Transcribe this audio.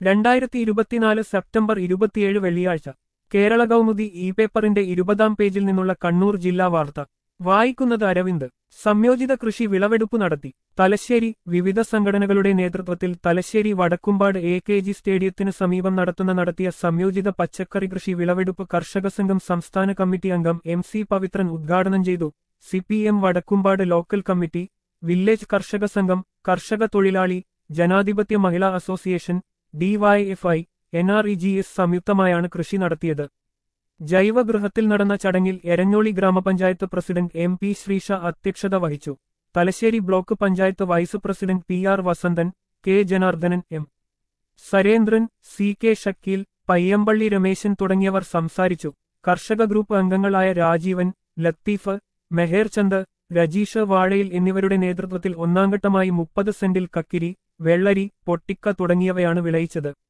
2024 September 27 വെള്ളിയാഴ്ച Kerala Kaumudi E പേപ്പറിന്റെ 20-ാം പേജിൽ നിന്നുള്ള കണ്ണൂർ ജില്ലാ വാർത്ത വായിക്കുന്നത് അരവിന്ദ്. സംയോജിത കൃഷി വിളവെടുപ്പ് നടത്തി തലശ്ശേരി. വിവിധ സംഘടനകളുടെ നേതൃത്വത്തിൽ തലശ്ശേരി വടക്കുംപാട് AKG സ്റ്റേഡിയത്തിന് സമീപം നടത്തിയ സംയോജിത പച്ചക്കറി കൃഷി വിളവെടുപ്പ് കർഷക സംഘം സംസ്ഥാന കമ്മിറ്റി അംഗം MC പവിത്രൻ ഉദ്ഘാടനം ചെയ്തു. CPM Vadakkumpad local committee, village Karshaka Sangham, കർഷക തൊഴിലാളി ജനാധിപത്യ മഹിളാ അസോസിയേഷൻ, DYFI, NREGS സംയുക്തമായാണ് കൃഷി നടത്തിയത്. ജൈവഗൃഹത്തിൽ നടന്ന ചടങ്ങിൽ എരഞ്ഞോളി ഗ്രാമപഞ്ചായത്ത് പ്രസിഡന്റ് MP ശ്രീഷ അധ്യക്ഷത വഹിച്ചു. Thalassery block panchayat vice president PR Vasanthan, K Janardhanan, M Surendran, CK Shakeel, Payyampally Rameshan തുടങ്ങിയവർ സംസാരിച്ചു. കർഷക ഗ്രൂപ്പ് അംഗങ്ങളായ രാജീവൻ, ലത്തീഫ്, മെഹേർ ചന്ദ്, രജീഷ് വാഴയിൽ എന്നിവരുടെ നേതൃത്വത്തിൽ ഒന്നാംഘട്ടമായി 30 സെന്റിൽ കക്കിരി, വെള്ളരി, പൊട്ടിക്ക തുടങ്ങിയവയാണ് വിളയിച്ചത്.